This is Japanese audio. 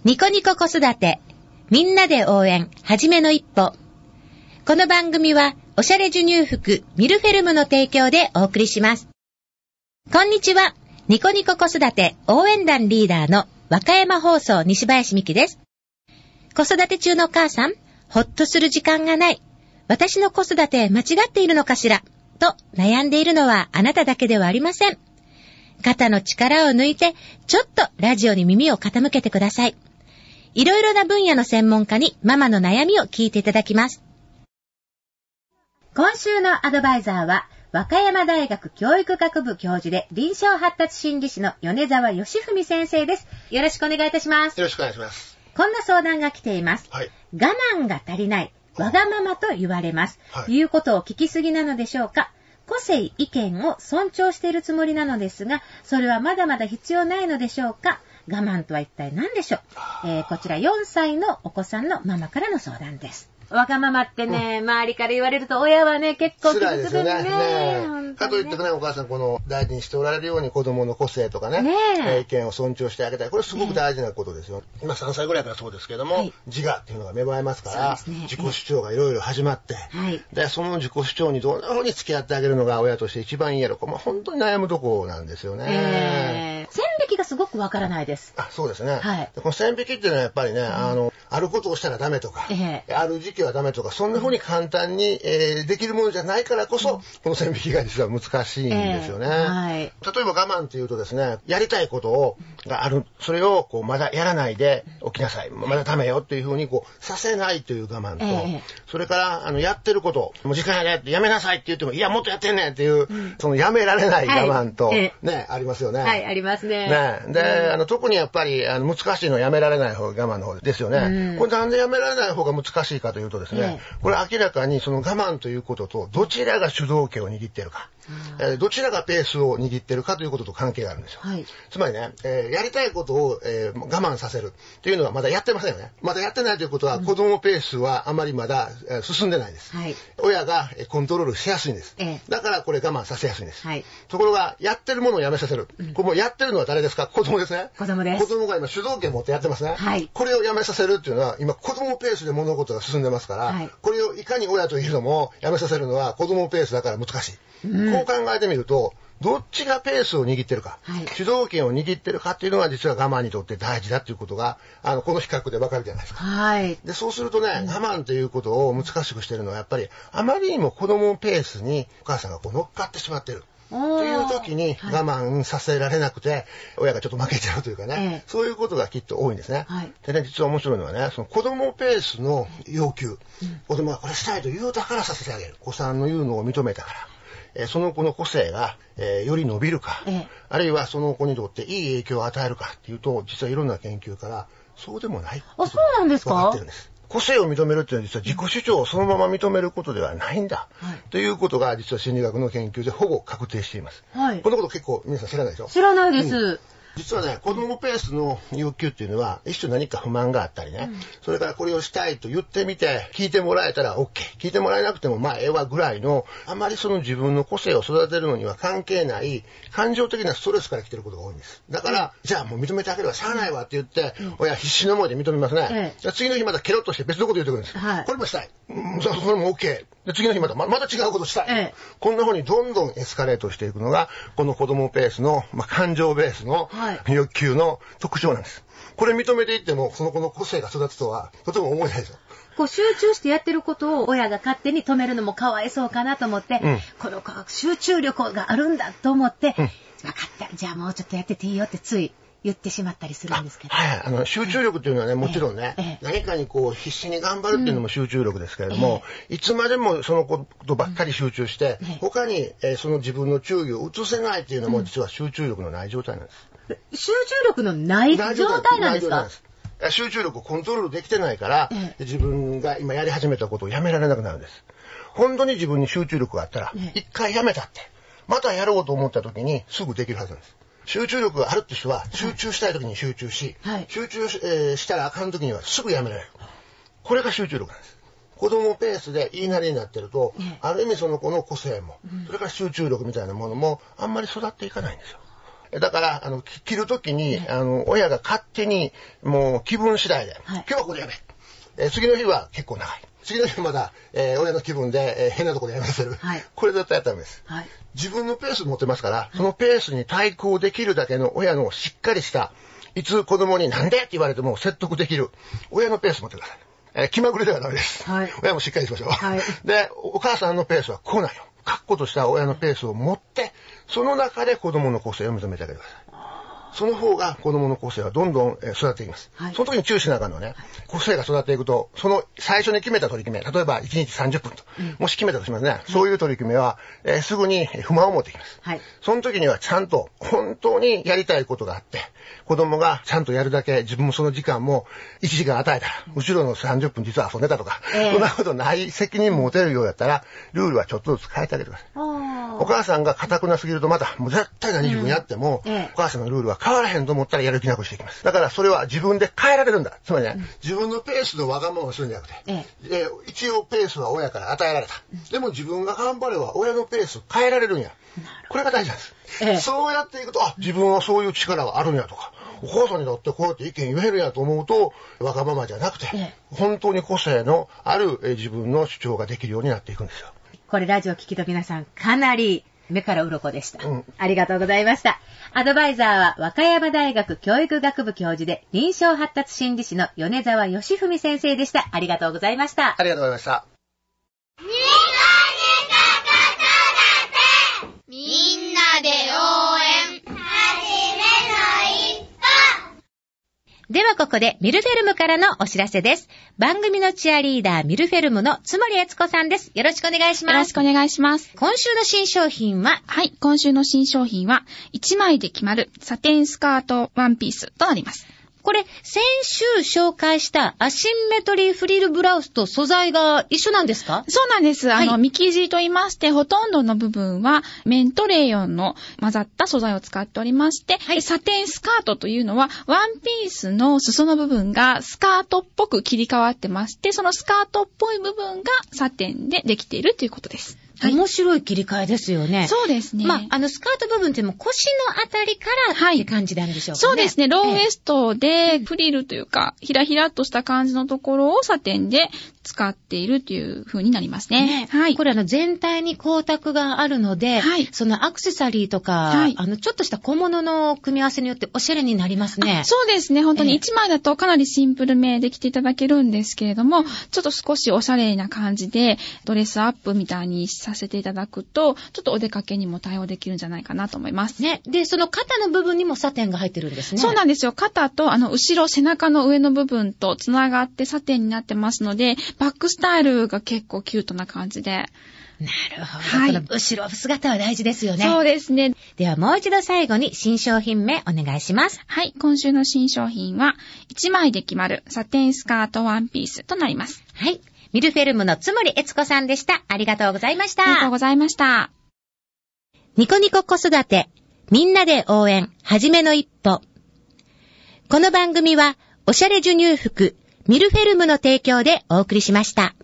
ニコニコ子育てみんなで応援はじめの一歩。この番組はおしゃれ授乳服ミルフェルムの提供でお送りします。こんにちは。ニコニコ子育て応援団リーダーの和歌山放送西林美希です。子育て中のお母さん、ほっとする時間がない。私の子育て間違っているのかしらと悩んでいるのはあなただけではありません。肩の力を抜いてちょっとラジオに耳を傾けてください。いろいろな分野の専門家にママの悩みを聞いていただきます。今週のアドバイザーは和歌山大学教育学部教授で臨床発達心理士の米沢義文先生です。よろしくお願いいたします。 よろしくお願いします。 こんな相談が来ています。 はい、 我慢が足りない、わがままと言われます。言うことを聞きすぎなのでしょうか。個性、意見を尊重しているつもりなのですが、それはまだまだ必要ないのでしょうか。我慢とは一体何でしょう。こちら4歳のお子さんのママからの相談です。わがままってね、周りから言われると親はね、結構辛いですよね。かといってね、お母さんこの大事にしておられるように子供の個性とかね、意見を尊重してあげたい。これすごく大事なことですよ。今3歳ぐらいからそうですけども、自我っていうのが芽生えますから、自己主張がいろいろ始まって、でその自己主張にどんな風に付き合ってあげるのが親として一番いいやろ。本当に悩むとこなんですよね。 線引きがすごくわからないです。 そうですね。この線引きっていうのはやっぱりね、あることをしたらダメとか、ある時期はダメとか、そんな風に簡単に、できるものじゃないからこそ、この線引きが実は難しいんですよね。例えば我慢っていうとですね、やりたいことがある、それをまだやらないで起きなさい、まだダメよっていう風にさせないという我慢と、それからやってること、もう時間やれってやめなさいって言っても、いやもっとやってんねんっていう、そのやめられない我慢と、ね、ありますよね。 ありますね。 で、特にやっぱり難しいのはやめられない方が我慢の方ですよね。これなんでやめられない方が難しいかというとですね、これ明らかにその我慢ということとどちらが主導権を握っているか、どちらがペースを握っているかということと関係があるんですよ。つまりね、やりたいことを、我慢させるというのはまだやってませんよね。まだやってないということは、子供ペースはあまりまだ進んでないです。親がコントロールしやすいんです。だからこれ我慢させやすいんです。ところがやってるものをやめさせる。これもやってるのは誰ですか？子供ですね。 子供です。 子供が今主導権を持ってやってますね。これをやめさせるっていうのは今子供ペースで物事が進んでますから、これをいかに親といるのもやめさせるのは子供ペースだから難しい。こう考えてみると、どっちがペースを握ってるか、主導権を握ってるかっていうのは実は我慢にとって大事だっていうことがこの比較でわかるじゃないですか。でそうするとね、我慢ということを難しくしてるのはやっぱりあまりにも子供ペースにお母さんが乗っかってしまってる。という時に我慢させられなくて、親がちょっと負けちゃうというかね、そういうことがきっと多いんですね。でね、実は面白いのはね、その子供ペースの要求、子供がこれしたいと言うたからさせてあげる。子さんの言うのを認めたから。その子の個性が、より伸びるか、あるいはその子にとっていい影響を与えるかっていうと、実はいろんな研究からそうでもないことが分かってるんです。個性を認めるっていうのは実は自己主張をそのまま認めることではないんだ、ということが実は心理学の研究でほぼ確定しています。このこと結構皆さん知らないでしょ？知らないです。実はね、子供ペースの要求っていうのは一種何か不満があったりね、それからこれをしたいと言ってみて聞いてもらえたら OK、 聞いてもらえなくてもええわぐらいの、あまりその自分の個性を育てるのには関係ない感情的なストレスから来てることが多いんです。だから、じゃあもう認めてあげればしゃあないわって言って、親必死の思いで認めますね。じゃあ次の日またケロッとして別のこと言ってくるんです。これもしたい、それも OK。で次の日また違うことしたい、こんな風にどんどんエスカレートしていくのがこの子供ペースの、感情ベースの欲求の特徴なんです。これ認めていってもその子の個性が育つとはとても思えないですよ。 集中してやってることを親が勝手に止めるのもかわいそうかなと思って、この子が集中力があるんだと思って、分かった、じゃあもうちょっとやってていいよってつい言ってしまったりするんですけど。 集中力っていうのはね、もちろんね、何かに必死に頑張るっていうのも集中力ですけれども、いつまでもそのことばっかり集中して、他に、その自分の注意を移せないっていうのも実は集中力のない状態なんです。 集中力のない状態なんですか？ 集中力をコントロールできてないから、自分が今やり始めたことをやめられなくなるんです。本当に自分に集中力があったら、一回やめたって、またやろうと思った時にすぐできるはずなんです。集中力があるって人は集中したい時に集中し、集中したらあかん時にはすぐやめられる。これが集中力なんです。子供ペースで言いなりになってると、ある意味その子の個性も、それから集中力みたいなものもあんまり育っていかないんですよ。 だから、着るときに、親が勝手に、もう気分次第で、今日はここでやめ。次の日は結構長い。次の日はまだ、親の気分で、変なところでやめさせる。これ絶対やったらダメです。自分のペース持ってますから、そのペースに対抗できるだけの親のしっかりした、いつ子供になんでって言われても説得できる、親のペース持ってください。気まぐれではダメです。親もしっかりしましょう。で、お母さんのペースはこうなんよ。確固とした親のペースを持って、その中で子供の個性を認めてあげてください。その方が子供の個性はどんどん育っていきます。その時に注意しながらのはね、個性が育っていくと、その最初に決めた取り決め、例えば1日30分と、もし決めたとしますね、そういう取り決めは、すぐに不満を持ってきます。その時にはちゃんと本当にやりたいことがあって、子供がちゃんとやるだけ、自分もその時間も1時間与えたら、後ろの30分実は遊んでたとか、そんなことない責任持てるようやったら、ルールはちょっとずつ変えてあげてください。お母さんが堅くなすぎるとまた、もう絶対何自分やっても、お母さんのルールは変わらへんと思ったらやる気なくしていきます。だからそれは自分で変えられるんだ。つまりね、自分のペースのわがままをするんじゃなくて、一応ペースは親から与えられた。でも自分が頑張れば親のペースを変えられるんや。これが大事なんです。そうやっていくと、自分はそういう力があるんやとか、お母さんにだってこうやって意見言えるんやと思うと、わがままじゃなくて、本当に個性のある自分の主張ができるようになっていくんですよ。 これラジオ聞きと皆さんかなり目から鱗でした。ありがとうございました。アドバイザーは和歌山大学教育学部教授で臨床発達心理士の米沢義文先生でした。ありがとうございました。 ありがとうございました。 みんなで応援ではここでミルフェルムからのお知らせです。番組のチアリーダーミルフェルムの津森悦子さんです。よろしくお願いします。 よろしくお願いします。 今週の新商品は、 はい、今週の新商品は1枚で決まるサテンスカートワンピースとなります。 これ、先週紹介したアシンメトリーフリルブラウスと素材が一緒なんですか？ そうなんです。ミキジと言いまして、ほとんどの部分は綿とレーヨンの混ざった素材を使っておりまして、サテンスカートというのは、ワンピースの裾の部分がスカートっぽく切り替わってまして、そのスカートっぽい部分がサテンでできているということです。 面白い切り替えですよね。 そうですね。 スカート部分っても腰のあたりからって感じなんでしょうかね。 そうですね。ローウエストでフリルというか、ひらひらっとした感じのところをサテンで使っているという風になりますね。 これ全体に光沢があるので、そのアクセサリーとか、ちょっとした小物の組み合わせによっておしゃれになりますね。 そうですね。本当に1枚だとかなりシンプルめで着ていただけるんですけれども、ちょっと少しおしゃれな感じでドレスアップみたいにさせていただくと、ちょっとお出かけにも対応できるんじゃないかなと思います。 ね。で、その肩の部分にもサテンが入ってるんですね。 そうなんですよ。肩と後ろ背中の上の部分とつながってサテンになってますので、バックスタイルが結構キュートな感じで。なるほど。この後ろ姿は大事ですよね。 そうですね。 ではもう一度最後に新商品名お願いします。 はい。今週の新商品は1枚で決まるサテンスカートワンピースとなります。 はい。ミルフェルムの津森悦子さんでした。ありがとうございました。 ありがとうございました。 ニコニコ子育て、みんなで応援、はじめの一歩。この番組は、おしゃれ授乳服、ミルフェルムの提供でお送りしました。